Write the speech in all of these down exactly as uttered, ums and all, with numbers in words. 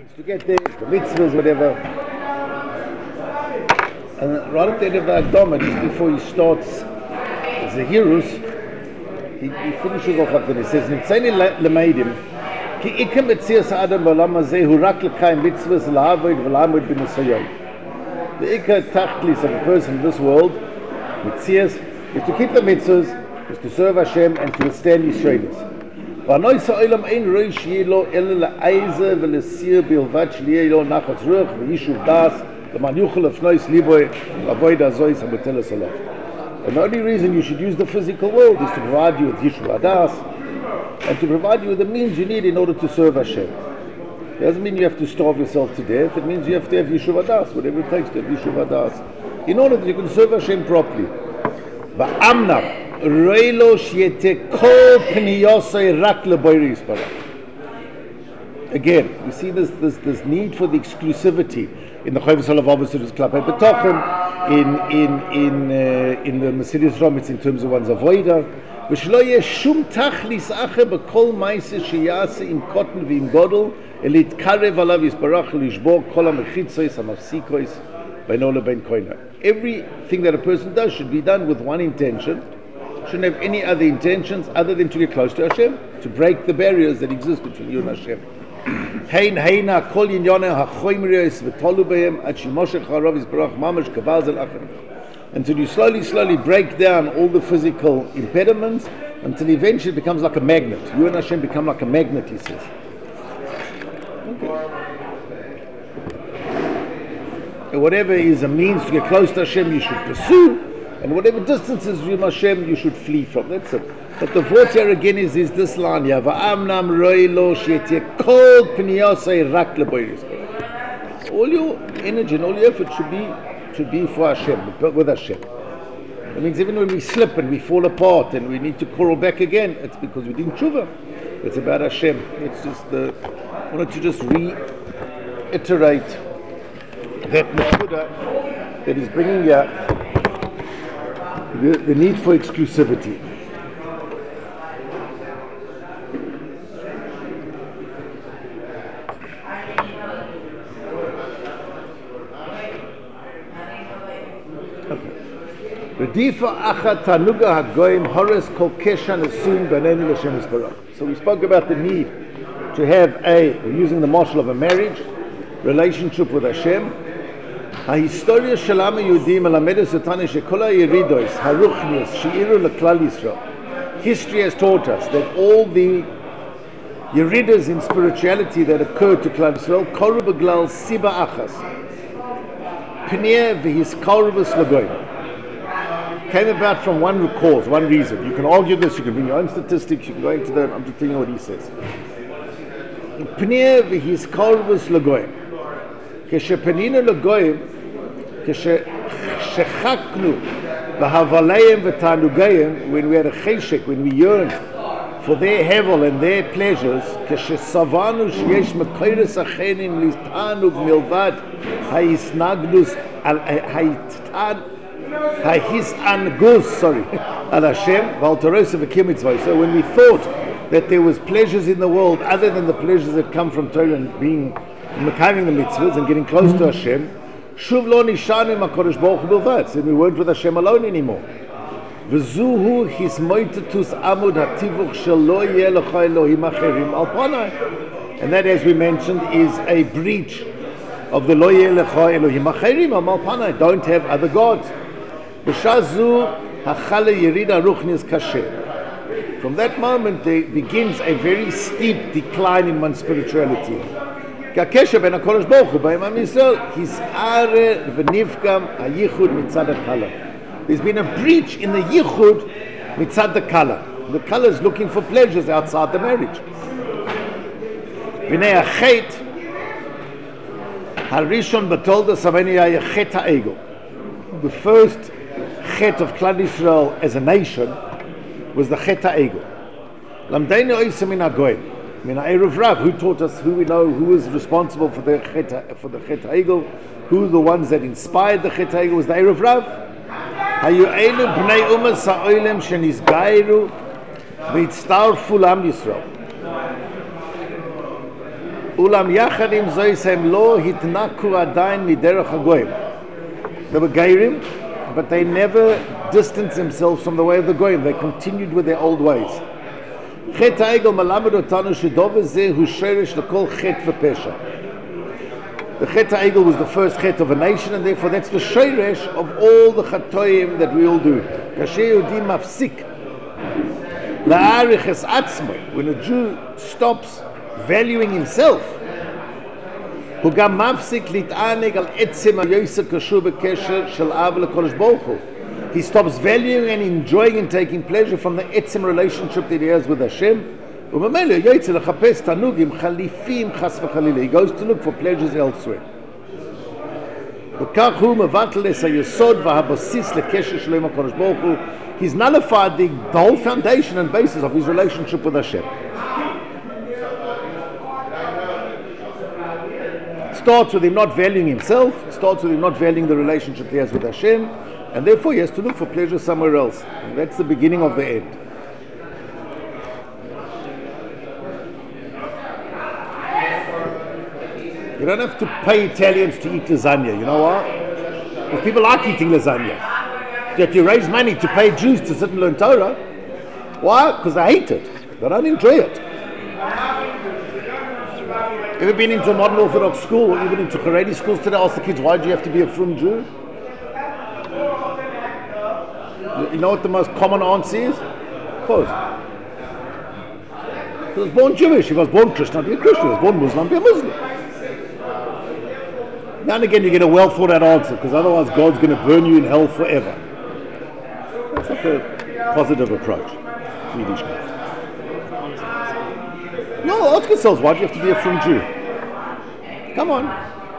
to get there, the mitzvahs, whatever. And right at the end of the Agdama, just before he starts Zahirus, he, he finishes off like this. He says, Nitzayni lemeidim, ki ikem etzias adam b'olam hazeh hu rak l'kayim mitzvahs la'avoid v'la'amod b'nisayon. The ikar tachlis of a person in this world, mitzias, is to keep the mitzvahs, is to serve Hashem and to withstand his shaylas. V'anoi sa'olam ein roi shi'eh lo ele la'ayze v'lesir bilvat shli'eh lo nachas ruach v'yishuv das and the only reason you should use the physical world is to provide you with Yishuv Adas and to provide you with the means you need in order to serve Hashem. It doesn't mean you have to starve yourself to death. It means you have to have Yishuv Adas, whatever it takes to have Yishuv Adas, in order that you can serve Hashem properly. Again, we see this, this this need for the exclusivity in the Chovos HaLevavos to this Klapei B'tochen, in in in uh, in the Mesilas Romitz in terms of one's avoida. V'shelo yeh shum tachlis acher b'kol ma'aseh sheyaseh im kotten v'im godel elitkarev alav yisbarach lishbor kol hamechitzos hamafsikois beino lebein koina. Everything that a person does should be done with one intention. Shouldn't have any other intentions other than to get close to Hashem, to break the barriers that exist between you and Hashem. Hein heina kol yinyone hachoymriyos v'tolu behem ad shimoshech harav yisbarach mamash kaval zel achem. Until you slowly, slowly break down all the physical impediments, until eventually it becomes like a magnet. You and Hashem become like a magnet, he says. Okay. And whatever is a means to get close to Hashem, you should pursue. And whatever distances from Hashem, you should flee from. That's it. But the fourth here again is, is this line here. Va'amnam roi lo she'eteh kol pniyosei rak leboyris. All your energy and all your effort should be should be for Hashem, with Hashem. It means even when we slip and we fall apart and we need to crawl back again, it's because we didn't tshuva. It's about Hashem. It's just the. I wanted to just reiterate that Nekuda that is bringing here the, the need for exclusivity. So we spoke about the need to have a, using the marshal of a marriage, relationship with Hashem. History has taught us that all the yeridas in spirituality that occurred to Klal Yisrael koru b'glal siba achas pnei v'hiskarvus lagoyim, came about from one cause, one reason. You can argue this, you can bring your own statistics, you can go into that. I'm just telling you what he says. Pnei v'hiskarvus lagoyim, keshepenina lagoyim, keshechaknu b'havalayim v'tanugayim, when we had a cheshek, when we yearned for their hevel and their pleasures, keshesavanu sheyesh mekoyres achenim litanug milvad ha'isnagnus ha'itad ha'his angus, sorry, al Hashem v'altarosa v'kim mitzvah. So when we thought that there was pleasures in the world other than the pleasures that come from Torah and being mekayim the mitzvahs and getting close to Hashem, shuv lo nishanim HaKadosh Baruch Hu bilvad, and we weren't with Hashem alone anymore. V'zuhu his moitatus amud hativuch shel lo yeh lecha Elohim acherim al panai, and that, as we mentioned, is a breach of the lo yeh lecha Elohim acherim al panai. Don't have other gods. B'shazu hachala yerida ruchnis kasher. From that moment there begins a very steep decline in one's spirituality. K'akesha ben HaKadosh Baruch Hu b'im Am Yisrael his'are v'nivkam hayichud mitzad hakala. There's been a breach in the yichud mitzad the kala. The kala is looking for pleasures outside the marriage. V'nei hachet harishon b'tolda saveni ha'yachet ha'ego. The first chet of Klal Yisrael as a nation was the chet ha'ego. Lamdeinu oisem min ha'goyim. Min ha'eruv Rav, who taught us, who we know, who was responsible for the chet, for the chet ha'ego, who the ones that inspired the chet ha'ego was the eruv Rav. Hayu elu bnei umas ha'oilem shenizgairu v'hitztarfu l'am Yisrael. Ulam yachad im zois hem lo hitnaku adain miderech hagoyim. They were geirim, but they never distanced themselves from the way of the goyim. They continued with their old ways. Chet ha'egel malamed otanu shedov zeh hu sheresh lekol chet v'pesha. The Chet HaEgel was the first Chet of a nation, and therefore that's the Sheresh of all the Chatoim that we all do. Kasher Yehudi mafsik la'arich es atzmo. When a Jew stops valuing himself, hu gam mafsik lit'aneg al etzem ha'yoser kashur b'kesher shel av lekodesh baruch hu. He stops valuing and enjoying and taking pleasure from the etzem relationship that he has with Hashem. He goes to look for pleasures elsewhere. He's nullified the, the whole foundation and basis of his relationship with Hashem. It starts with him not valuing himself, it starts with him not valuing the relationship he has with Hashem, and therefore he has to look for pleasure somewhere else. And that's the beginning of the end. You don't have to pay Italians to eat lasagna. You know why? Because people like eating lasagna. Yet you raise money to pay Jews to sit and learn Torah. Why? Because they hate it. They don't enjoy it. Ever been into a modern Orthodox school or even into Haredi schools today? Ask the kids, why do you have to be a frum Jew? You know what the most common answer is? Of course. He was born Jewish. He was born Christian, be a Christian. He was born Muslim, be a Muslim. Now and again you get a well thought out answer, because otherwise God's going to burn you in hell forever. That's not a positive approach. No, ask yourselves, why do you have to be a frum Jew? Come on.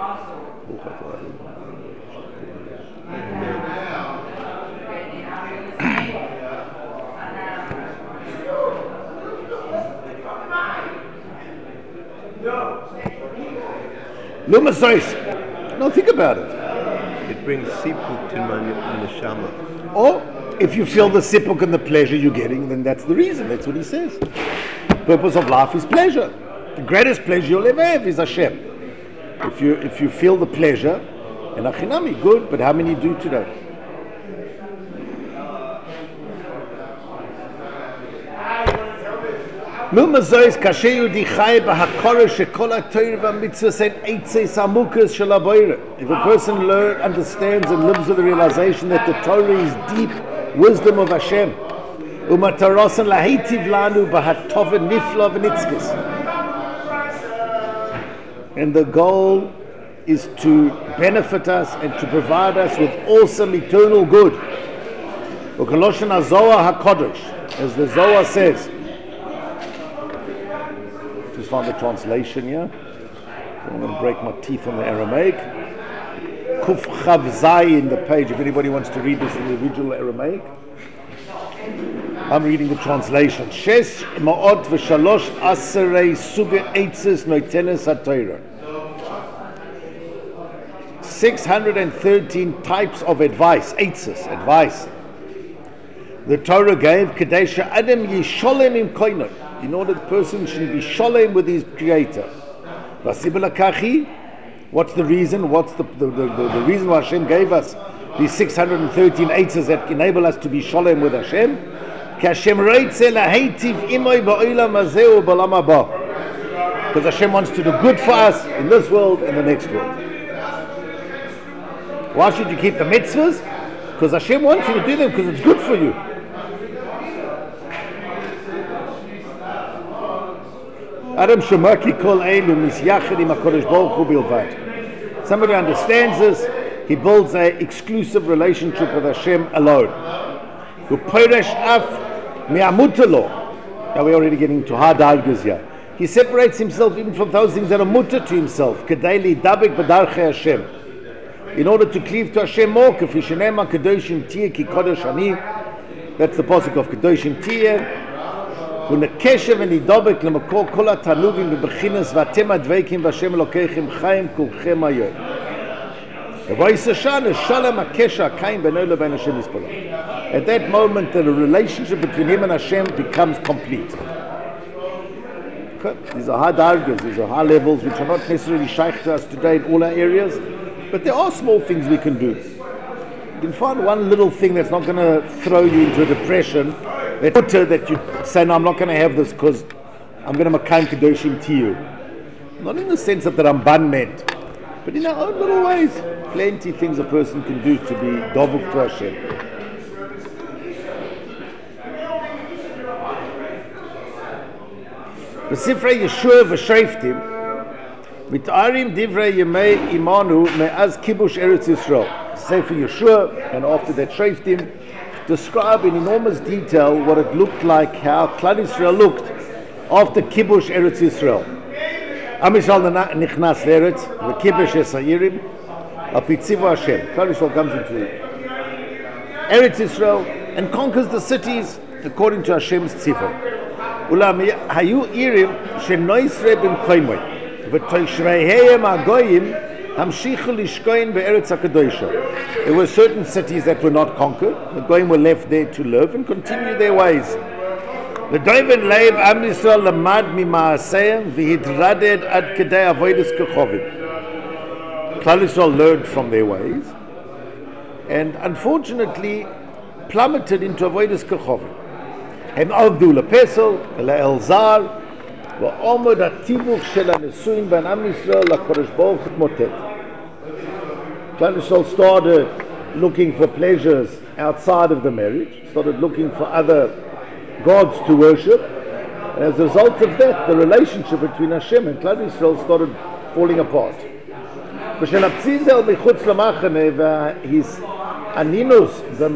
No, think about it. It brings sipuk to my neshama. Or if you feel the sipuk and the pleasure you're getting, then that's the reason. That's what he says. The purpose of life is pleasure. The greatest pleasure you'll ever have is Hashem. If you if you feel the pleasure, and achinami, good, but how many do today? If a person learns, understands and lives with the realization that the Torah is deep wisdom of Hashem, and the goal is to benefit us and to provide us with awesome eternal good. As the Zohar says, just found the translation here. I'm going to break my teeth on the Aramaic. Kuf Chav Zayin, the page, if anybody wants to read this in the original Aramaic. I'm reading the translation. Shesh Ma'ot V'Shalosh Aserei Suge Eitzes Noitenes HaTorah. six hundred thirteen types of advice, eitzes, advice. The Torah gave Kadesha Adam Yisholem Im Koinot, in order the person should be sholem with his creator. What's the reason? What's the the, the, the, the reason why Hashem gave us these six hundred thirteen eitzes that enable us to be sholem with Hashem? Because Hashem wants to do good for us in this world and the next world. Why should you keep the mitzvahs? Because Hashem wants you to do them, because it's good for you. Adam Shemaki Kol Eilu Misyachid Im HaKadosh Baruch Hu Bilvad. Somebody understands this, he builds an exclusive relationship with Hashem alone. Hu Poresh Af Mi'amutalo. Now we're already getting to hard dargas here. He separates himself even from those things that are mutter to himself. Kedai lidabek b'darchei Hashem. In order to cleave to Hashem more, Kefi Shenema Kedoshim Tiyeh Ki Kodesh Ani. That's the pasuk of Kedoshim Tiyeh. ונקשב ונידובק למקור כל התענוגים בבחינס ואתם הדבקים והשם אלוקיכם חיים כולכם היום. ובויס השנה שלם הקשר הקיים בינו לבין השם יספולו. At that moment the relationship between him and Hashem becomes complete. These are high dargas, these are high levels which are not necessarily shaykh to us today in all our areas, but there are small things we can do. You can find one little thing that's not going to throw you into a depression, that, that you say, no, I'm not going to have this because I'm going to Makam Kedoshim to you. Not in the sense that the Ramban meant, but in our own little ways. Plenty of things a person can do to be dovuk to Hashem. B'sifrei Yeshua v'shreftim mitarim divrei yemei imanu me'az kibush Eretz Yisrael. Sefer Yeshua, and after that Shreftim, describe in enormous detail what it looked like, how Klal Yisrael looked after kibush Eretz Yisrael. Am Yisrael nichnas l'Eretz v'kibush es ha'irim al pi tzivu Hashem. Klal Yisrael comes into Eretz Yisrael and conquers the cities according to Hashem's tzivu. Ulam hayu irim shenoisre b'mkoimoi v'toishreihem hagoyim hamshichu lishkoin be'eretz hakadoisha. There were certain cities that were not conquered. The goyim were left there to live and continue their ways. The doiven leiv am Yisrael lamad mima'aseyim v'hidraded ad kedei avodas kechovim. Klal Yisrael learned from their ways and unfortunately plummeted into avodas kechovim. הם עבדו לפסל, לאלזר, ועומד התיווך של הנישואים בין עם ישראל לקדוש ברוך הוא התמוטט. Klal Yisrael started looking for pleasures outside of the marriage, started looking for other gods to worship, and as a result of that, the relationship between Hashem and Klal Yisrael started falling apart. ושנפציזל מחוץ למחנה וההיס הנינוס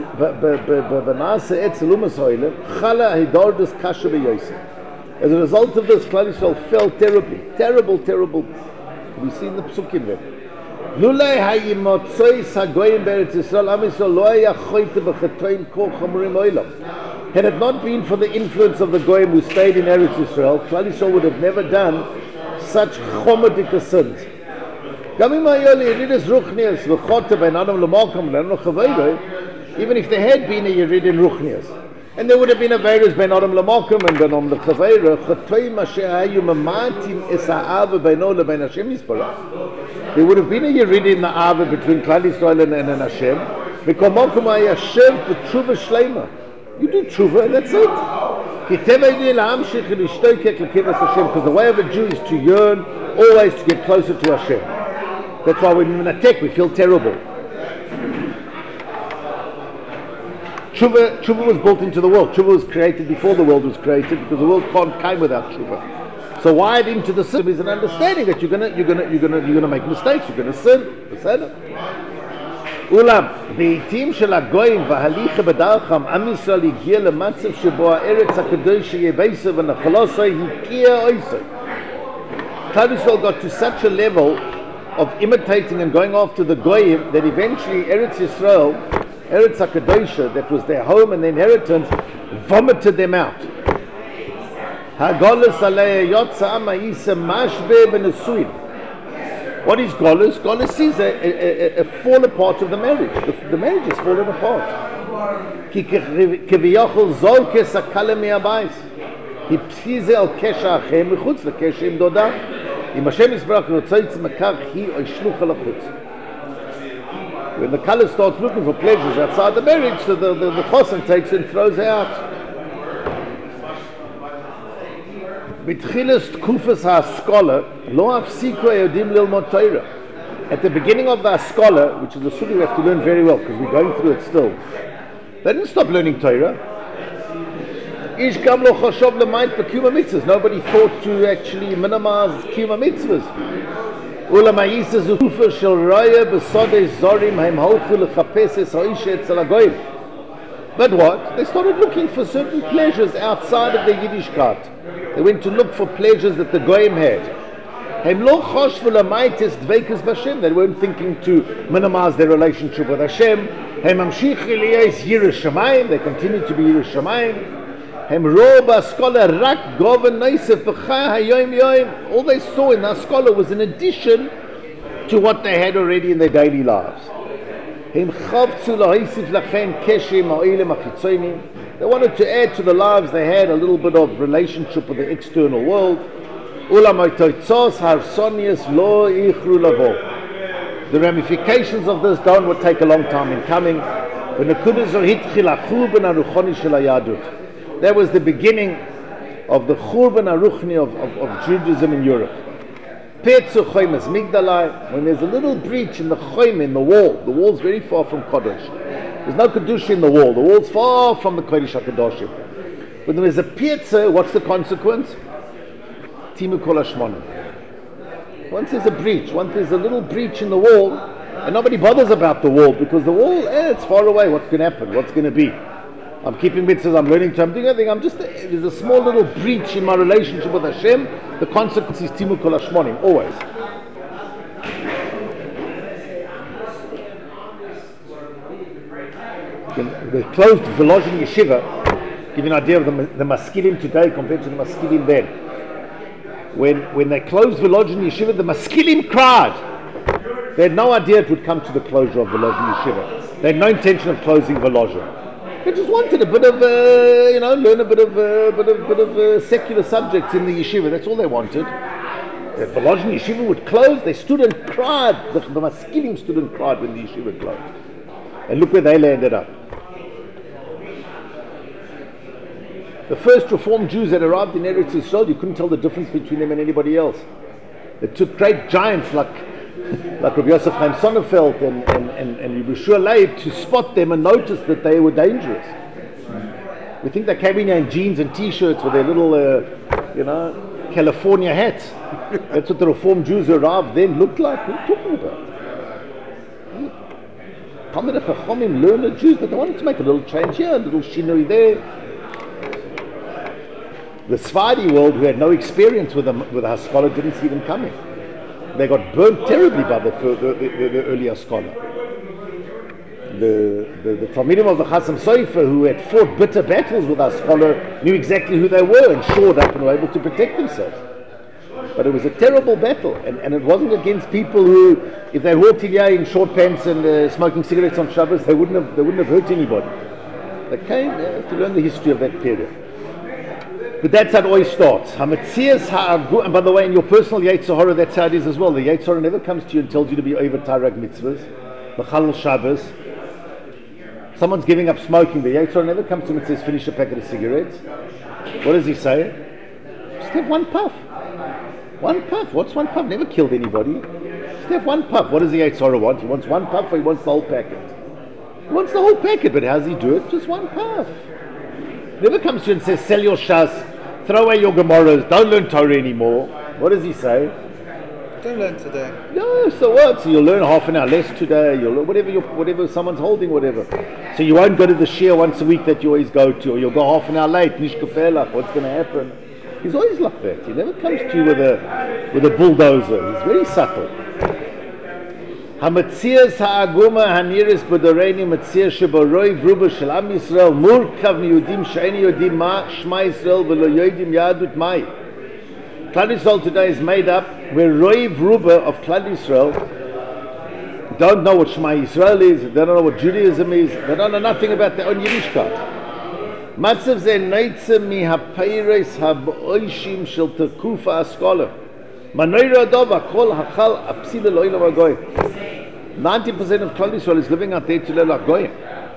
בנעשה אצל אומס האילם חלה הידורדס קשה ביוסף. As a result of this, Klal Yisrael fell terribly, terrible, terrible. We see in the psukim there. לולי הימוצויס הגויים בארץ ישראל, עם ישראל לא היה חויטה בחטאים כה חמורים האילם. Had it not been for the influence of the goyim who stayed in Eretz Yisrael, Klal Yisrael would have never done such chomedik sins. Even if there had been a Yerid in Ruchnias, and there would have been a virus ben Adam Lamakum and ben Adam Lechaveira, there would have been a Yerid in the Ava between Klal Yisrael and, and Hashem. You do tshuva and that's it. Because the way of a Jew is to yearn always to get closer to Hashem. That's why when we're in attack we feel terrible. Tshuva, tshuva was built into the world. Tshuva was created before the world was created because the world can't come without tshuva. So wired into the system is an understanding that you're gonna, you're gonna, you're gonna, you're gonna make mistakes. You're gonna sin. Ulam, בעתים של הגויים וההליכה בדרכם, עם ישראל הגיע למצב שבו הארץ הקדוש יבייסה ונחלוסה הקיע אויסה. Klal Yisrael got to such a level of imitating and going after the goyim that eventually Eretz Yisrael, Eretz HaKadosha, that was their home and their inheritance, vomited them out. What is Golus? Golus is a, a, a, a fall apart of the marriage. The, the marriage is fallen apart. הפסיזה על קשר אחר מחוץ לקשר עם דודה. אם השם יסברך רוצה יצמקר היא או ישלוח על החוץ. When the color starts looking for pleasures outside the marriage, so the, the, the chosen takes and throws it out. בתחילת תקופת האסכולה לא הפסיקו היהודים ללמוד תורה. At the beginning of the Askala, which is the sugi we have to learn very well because we're going through it still, they didn't stop learning Torah. Ish gam lo chashov l'mayit b'kiyum mitzvahs. Nobody thought to actually minimize kiyum mitzvahs. Ula ma'isa zutufa shel raya b'sodei zorim haim halchu l'chapes es ha'isha etzel hagoyim. But what? They started looking for certain pleasures outside of the Yiddishkeit. They went to look for pleasures that the goyim had. Haim lo chashvu l'mayit es dveikus b'Hashem. They weren't thinking to minimize their relationship with Hashem. Haim amshich eliyos yiras shamayim. They continued to be yiras shamayim. All they saw in the scholar was an addition to what they had already in their daily lives. They wanted to add to the lives they had a little bit of relationship with the external world. The ramifications of this don't will take a long time in coming. That was the beginning of the Churban Aruchni of, of, of Judaism in Europe. When there's a little breach in the Choym, in the wall, the wall's very far from Kodesh. There's no Kedusha in the wall, the wall's far from the Kodesh HaKadoshim. When there is a Pietza, what's the consequence? Timu Kol Hashmonim. Once there's a breach, once there's a little breach in the wall, and nobody bothers about the wall, because the wall, eh, it's far away, what's going to happen, what's going to be? I'm keeping mitzvahs, I'm learning to, I'm doing everything, I'm just, there's a small little breach in my relationship with Hashem, the consequence is Timu Kol Hashmonim, always. The closed Volozhin Yeshiva, give you an idea of the, the Maskilim today compared to the Maskilim then. When, when they closed Volozhin Yeshiva, the Maskilim cried. They had no idea it would come to the closure of Volozhin Yeshiva. They had no intention of closing Volozhin. They just wanted a bit of, uh, you know, learn a bit of, uh, bit of, bit of uh, secular subjects in the yeshiva. That's all they wanted. The Volozhin Yeshiva would close. They stood and cried. The, the Maskilim stood and cried when the yeshiva closed. And look where they landed up. The first Reformed Jews that arrived in Eretz Yisrael, you couldn't tell the difference between them and anybody else. It took great giants like like Rabbi Yosef Chaim Sonnenfeld and, and, and, and Yeshua Leib to spot them and notice that they were dangerous. We think they came in here in jeans and t-shirts with their little, uh, you know, California hats. That's what the Reformed Jews who arrived then looked like. What are you talking about? Talmidei Chachamim, learned Jews, but they wanted to make a little change here, a little shinui there. The Sephardi world, who had no experience with the, with the Haskalah, didn't see them coming. They got burnt terribly by the, the, the, the, the earlier scholar. The, the, the Talmidim of the Chasam Sofer, who had fought bitter battles with our scholar, knew exactly who they were and shored up and were able to protect themselves. But it was a terrible battle, and, and it wasn't against people who, if they walked in here in short pants and uh, smoking cigarettes on Shabbos, they wouldn't have, they wouldn't have hurt anybody. They came uh, to learn the history of that period. But that's how it always starts. And by the way, in your personal Yetzer Hara, that's how it is as well. The Yetzer Hara never comes to you and tells you to be over Tarag mitzvahs, Mechalel Shabbos. Someone's giving up smoking. The Yetzer Hara never comes to him and says, finish a packet of cigarettes. What does he say? Just have one puff. One puff. What's one puff? Never killed anybody. Just have one puff. What does the Yetzer Hara want? He wants one puff or he wants the whole packet? He wants the whole packet, but how does he do it? Just one puff. Never comes to you and says, sell your shas, throw away your Gemaras, don't learn Torah anymore. What does he say? Don't learn today. No, so what? So you'll learn half an hour less today, you'll learn whatever you're, whatever someone's holding, whatever. So you won't go to the shir once a week that you always go to, or you'll go half an hour late, nish gefehlach, what's going to happen? He's always like that. He never comes to you with a with a bulldozer. He's very subtle. Hamatzias ha'aguma haniris b'doreini matzia shebaroi v'ruba shel Am Yisrael murkav miyudim she'eni yodim ma shma Yisrael v'lo yodim yadut mai. Klal Yisrael today is made up where Roiv Ruba of Klal Yisrael don't know what Shema Yisrael is, they don't know what Judaism is, they don't know nothing about their own Yiddishkeit. Matzav ze neitze mi ha'peiros ha'boishim shel tekufa askola. Manoira dova kol hachal apsile lo'ila v'goy. ninety percent of Klal Yisrael is living out there to learn like goyim.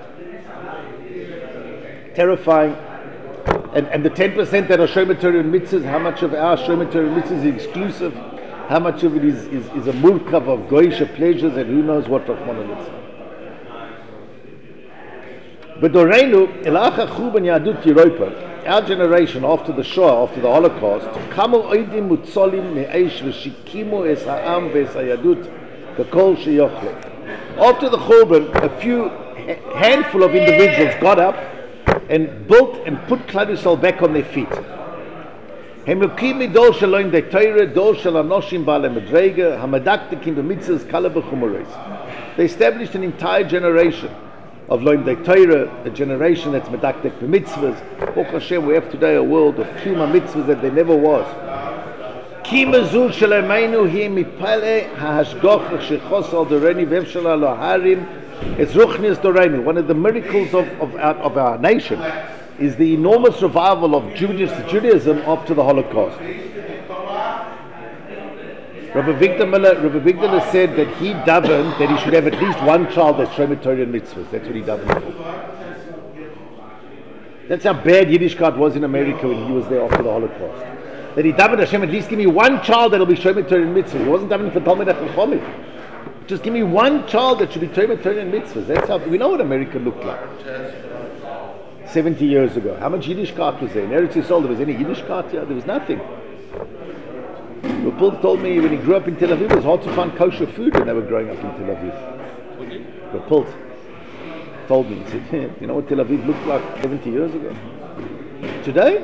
Terrifying. And, and the ten percent that are Shomer Torah and mitzvahs, how much of our Shomer Torah and mitzvahs is exclusive? How much of it is, is, is a murkav of goyish pleasures and who knows what Rahman al-Litzah. But Doreinu, Elacha Chuban Yadut Europa, our generation after the Shoah, after the Holocaust, Kamol Oidim Mutzolim Me'eish V'shikimu Es Ha'am V'es Hayadut K'kol Sheyochle. After the Churban, a few a handful of individuals got up and built and put Klal Yisrael back on their feet. They established an entire generation of Loim Dei Torah, a generation that's medaktek b'mitzvahs. Baruch Hashem, we have today a world of kiyum mitzvahs that there never was. Kima zu shelemeinu hi mipale ha'hashgoch shechos al doreni v'evshala lo harim es ruchnias doreni. One of the miracles of, of, our, of our nation is the enormous revival of Jewish Judaism after the Holocaust. Rabbi Victor Miller, Rabbi Victor Miller said that he davened that he should have at least one child that's Shomer Torah and mitzvahs. That's what he davened for. That's how bad Yiddishkeit was in America when he was there after the Holocaust. That he davened Hashem, at least give me one child that'll be Shomer Torah and mitzvahs. He wasn't davening for Talmud HaChachamim. Just give me one child that should be Shomer Torah and mitzvahs. That's how we know what America looked like. Seventy years ago, how much Yiddishkeit was there? In Eretz Yisrael, there was any Yiddishkeit here? There was nothing. Rapul told me when he grew up in Tel Aviv, it was hard to find kosher food when they were growing up in Tel Aviv. Rapul told me, he said, yeah, you know what Tel Aviv looked like seventy years ago? Today,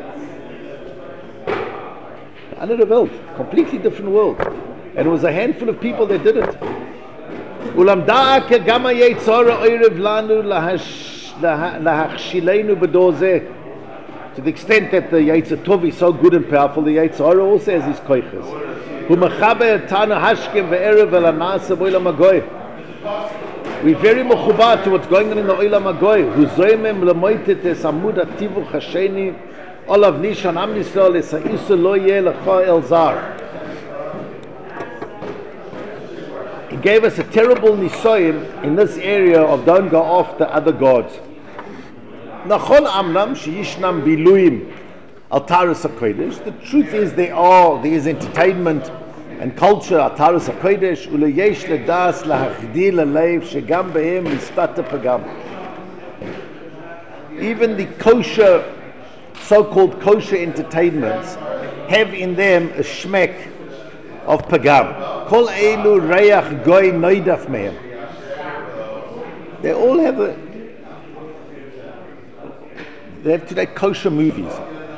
another world, completely different world. And it was a handful of people that did it. Ulam da'ake gama yetzara oirev lanu lahachshilenu b'dozeh. To the extent that the Yetzer Tov is so good and powerful, the Yetzer Hara also has his koiches. We're very mechubar to what's going on in the Olam Hagoy. Huzoimem lemoitet es amud hativuch hasheni olav nishan am Yisrael es ha'isu lo yeh lecha el zar. He gave us a terrible nisoyim in this area of don't go after other gods. Nachon amnam sheyishnam biluim al taras hakodesh. The truth is there are there is entertainment and culture al taras hakodesh uleyesh ledas lahachdil aleiv shegam behem mispata pagam. Even the kosher, so-called kosher entertainments have in them a shmek of pagam. Kol elu reyach goy noidaf mehem. They all have a They have today kosher movies.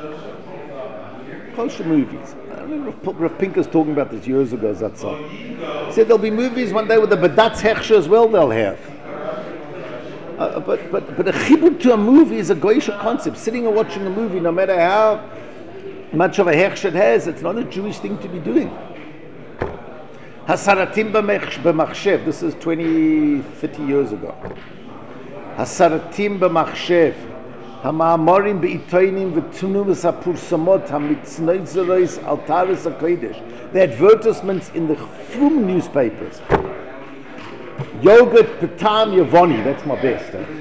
Kosher movies. I remember Rav Pinkus talking about this years ago, Zatzal. He said there'll be movies one day with the Badatz Hechsher as well they'll have. Uh, but, but, but a chibur to a movie is a goyish concept. Sitting and watching a movie, no matter how much of a Hechsher it has, it's not a Jewish thing to be doing. Hasaratim b'machshev. This is twenty, thirty years ago. Hasaratim b'machshev. המאמרים בעיתונים ותנועות הפורסמות המצנזרות על טהרת הקודש. The advertisements in the frum newspapers. Yogurt Patam Yavoni, that's my best. Eh?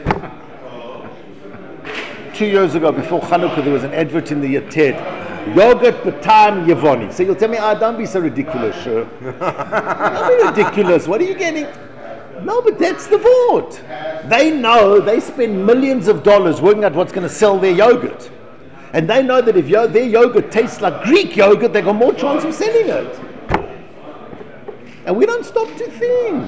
Two years ago, before Chanukah, there was an advert in the Yated. Yogurt Patam Yavoni. So you'll tell me, ah, don't be so ridiculous, sure. Don't be ridiculous. What are you getting? No, but that's the vote. They know they spend millions of dollars working out what's going to sell their yogurt. And they know that if yo- their yogurt tastes like Greek yogurt, they've got more chance of selling it. And we don't stop to think.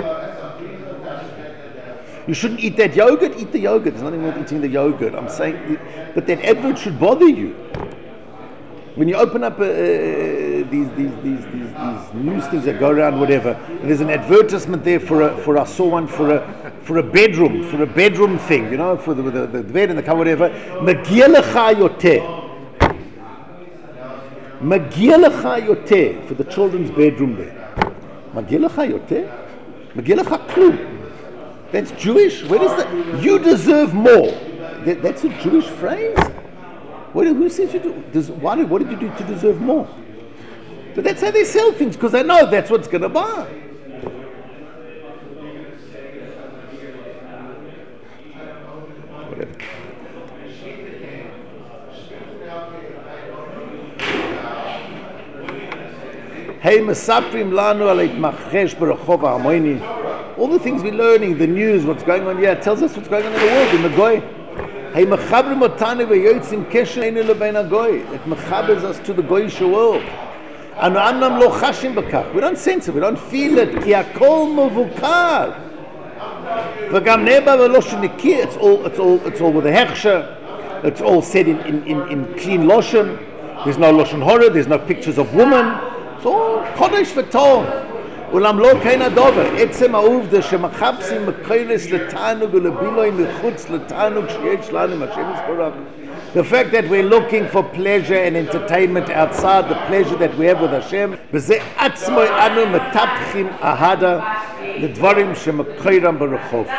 You shouldn't eat that yogurt, eat the yogurt. There's nothing wrong with eating the yogurt. I'm saying, but that advert should bother you. When you open up uh, these, these, these, these, these news things that go around, whatever, and there's an advertisement there for a, for I saw one for a, for a bedroom, for a bedroom thing, you know, for the, the, the bed and the car, whatever. Magia lecha yoter. Magia lecha yoter for the children's bedroom there. Magia lecha yoter. Magia lecha klum. That's Jewish. Where is that? You deserve more. That, that's a Jewish phrase. What, who says you do? Does, why did, what did you do to deserve more? But that's how they sell things, because they know that's what's going to buy. Whatever. Hey, Mesaprim Lanu Aleit Machesh Berachov Harmoni. All the things we're learning, the news, what's going on here, tells us what's going on in the world, in the Goy. Hey, mechabrim otanu veyotzim kesher einu lebein hagoy. It mechabers us to the goyish world. Anu amnam lo chashim b'kach. We don't sense it. We don't feel it. Ki hakol mevukar. V'gam neba v'lo shenikir. It's all. It's all. It's all with a hechsher. It's all said in in in, in clean loshen. There's no loshen hora. There's no pictures of women. It's all kodesh v'tov. אולם לא כן הדובר, עצם העובדה שמחפשים מקרס לתענוג ולבילוי מחוץ לתענוג שיש לנו עם השם יסבורך. The fact that we're looking for pleasure and entertainment outside the pleasure that we have with Hashem, וזה עצמו אנו מטפחים אהדה לדברים שמקרם ברחוב.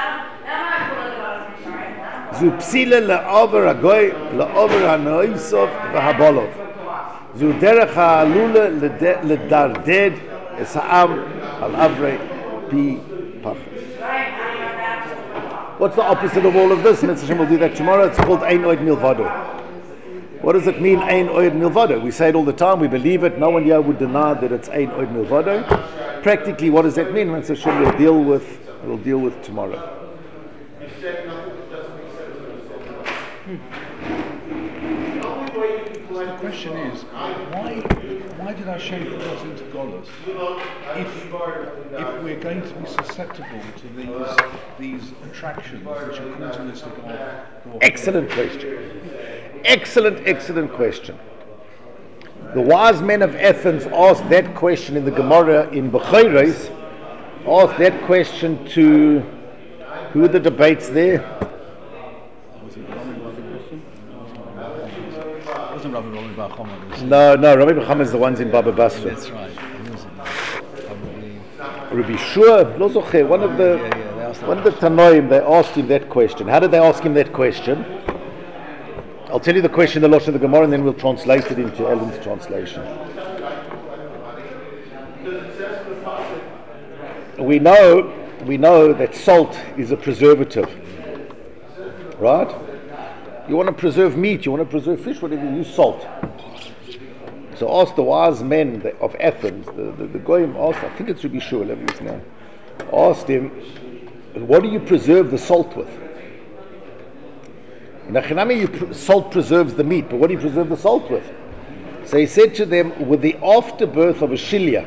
זו פסילה לעובר הגוי, לעובר הנאיסוף והבולוב. זו דרך העלולה לדרדד Es ha'am al avrei pi pachas. What's the opposite of all of this? Mitzvah Hashem will do that tomorrow. It's called Ein Oid Milvado. What does it mean, Ein Oid Milvado? We say it all the time, we believe it. No one here would deny that it's Ein Oid Milvado. Practically, what does that mean? Mitzvah Hashem will deal with, will deal with tomorrow. The question is, why why did Hashem put us into Golus if if we're going to be susceptible to these these attractions which are causing us to go off? Excellent question. Excellent, excellent question. The wise men of Athens asked that question in the Gemara in Bechoros. Asked that question to who are the debates there? Rabbi Rabbi Bar Chama. No, no, Rabbi Bar Chama is the ones in Baba Basra. That's right. Rabbi Shua, lo zocher, one of the Yeah, yeah, they asked that one of the Tanoim, they asked him that question. How did they ask him that question? I'll tell you the question, the Lashon of the Gemara, and then we'll translate it into Ellen's translation. We know, we know that salt is a preservative, right? You want to preserve meat, you want to preserve fish, whatever, you use salt. So ask the wise men of Athens, the, the, the Goyim asked, I think it's Rabbi Shua, let me use now, asked him, what do you preserve the salt with? In Achinami, you pr- salt preserves the meat, but what do you preserve the salt with? So he said to them, with the afterbirth of a shilya,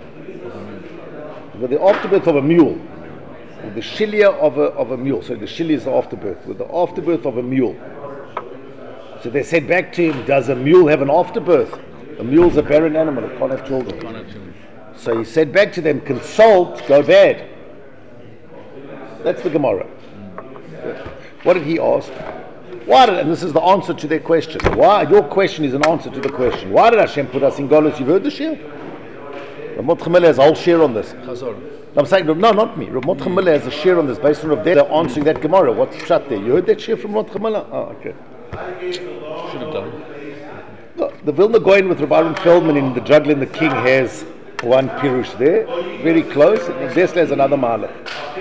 with the afterbirth of a mule, with the shilya of a, of a mule, so the shilya is the afterbirth, with the afterbirth of a mule. So they said back to him, does a mule have an afterbirth? A mule's a barren animal, it can't have children. So he said back to them, can salt go bad? That's the Gemara. What did he ask? Why did, and this is the answer to their question. Why? Your question is an answer to the question. Why did Hashem put us in Golus? You've heard the share? Ramot Chamele has a whole share on this. I'm saying, no, not me. Ramot Chamele has a share on this based on of that. They're answering that Gemara. What's shut there? You heard that share from Ramot Chamele? Oh, okay. Should have done. No, the Vilna Goyen with Rabbi Aaron Feldman in The Juggler and the King has one pirush there, very close, and Desla has another malach.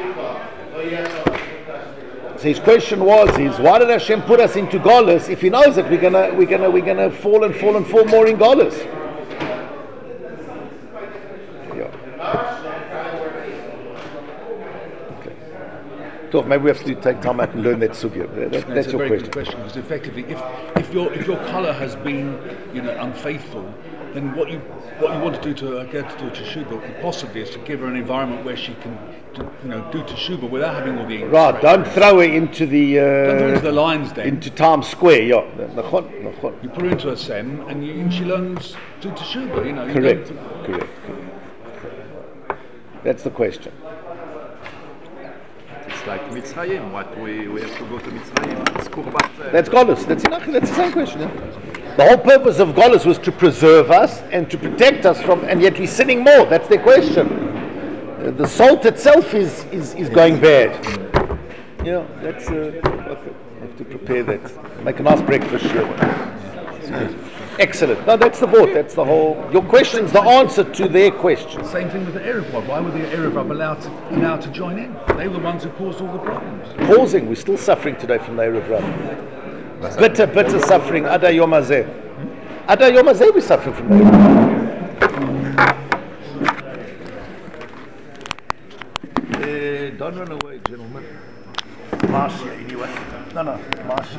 So his question was: "Is why did Hashem put us into Golus if He knows that we're gonna, we're gonna, we're gonna fall and fall and fall more in Golus?" So maybe we have to take time out and learn that sugya. That, that, No, that's it's a your very question. good question, because effectively, if if your if your colour has been, you know, unfaithful, then what you what you want to do to her, get to do to teshuva possibly is to give her an environment where she can, do, you know, do teshuva without having all the Right, don't throw her into the uh, Don't throw her into the lines then. into Times Square. Yeah, nachon, nachon. You put her into a sem, and, you, and she learns to teshuva. You know, you Correct. don't- Correct. Correct. That's the question. It's like Mitzrayim, what we, we have to go to Mitzrayim. It's Kurbat. That's Golus. That's enough. That's the same question. Yeah? The whole purpose of Golus was to preserve us and to protect us from, and yet we're sinning more. That's their question. Uh, the salt itself is, is, is going bad. Yeah, that's uh, okay. I have to prepare that. Make a nice breakfast. Sure. Excellent. No, that's the vote. That's the whole. Your question's the answer to their question. Same thing with the Erev Rav. Why were the Erev Rav allowed to allowed to join in? They were the ones who caused all the problems. Pausing. We're still suffering today from the Erev Rav. Bitter, bitter suffering. Ada Yom Hazeh. Ada Yom Hazeh, we're suffering from the Erev Rav. Uh, don't run away, gentlemen. Marcia, anyway. No, no, Marcia.